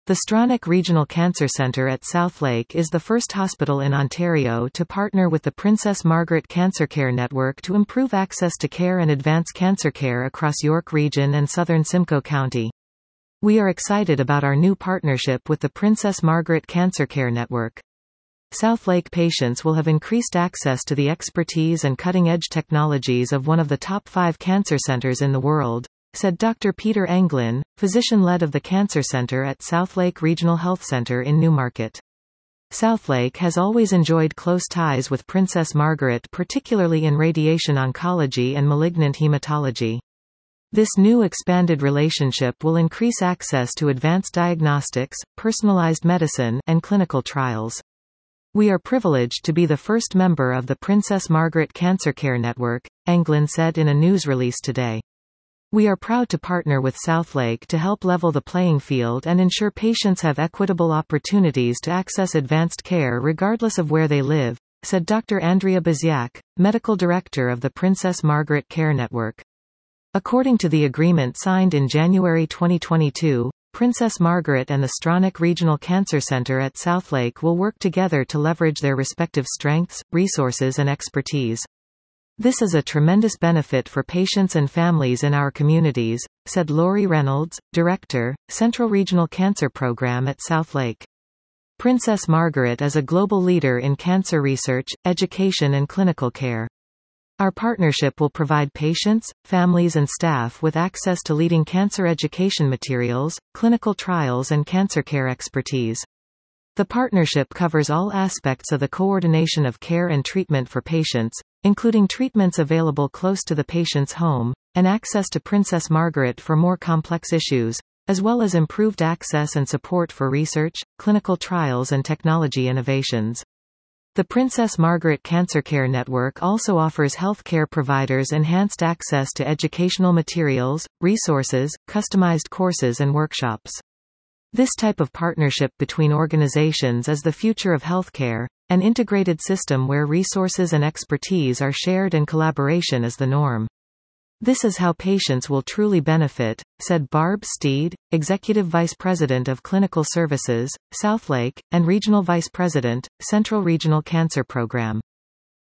The Stronach Regional Cancer Centre at Southlake is the first hospital in Ontario to partner with the Princess Margaret Cancer Care Network to improve access to care and advance cancer care across York Region and southern Simcoe County. We are excited about our new partnership with the Princess Margaret Cancer Care Network. Southlake patients will have increased access to the expertise and cutting-edge technologies of one of the top 5 cancer centers in the world, said Dr. Peter Anglin, physician-led of the Cancer Center at Southlake Regional Health Center in Newmarket. Southlake has always enjoyed close ties with Princess Margaret, particularly in radiation oncology and malignant hematology. This new expanded relationship will increase access to advanced diagnostics, personalized medicine, and clinical trials. We are privileged to be the first member of the Princess Margaret Cancer Care Network, Anglin said in a news release today. We are proud to partner with Southlake to help level the playing field and ensure patients have equitable opportunities to access advanced care regardless of where they live, said Dr. Andrea Baziak, Medical Director of the Princess Margaret Care Network. According to the agreement signed in January 2022, Princess Margaret and the Stronach Regional Cancer Centre at Southlake will work together to leverage their respective strengths, resources and expertise. This is a tremendous benefit for patients and families in our communities, said Laurie Reynolds, Director, Central Regional Cancer Program at Southlake. Princess Margaret is a global leader in cancer research, education and clinical care. Our partnership will provide patients, families and staff with access to leading cancer education materials, clinical trials and cancer care expertise. The partnership covers all aspects of the coordination of care and treatment for patients, including treatments available close to the patient's home, and access to Princess Margaret for more complex issues, as well as improved access and support for research, clinical trials and technology innovations. The Princess Margaret Cancer Care Network also offers healthcare providers enhanced access to educational materials, resources, customized courses and workshops. This type of partnership between organizations is the future of healthcare, an integrated system where resources and expertise are shared and collaboration is the norm. This is how patients will truly benefit, said Barb Steed, Executive Vice President of Clinical Services, Southlake, and Regional Vice President, Central Regional Cancer Program.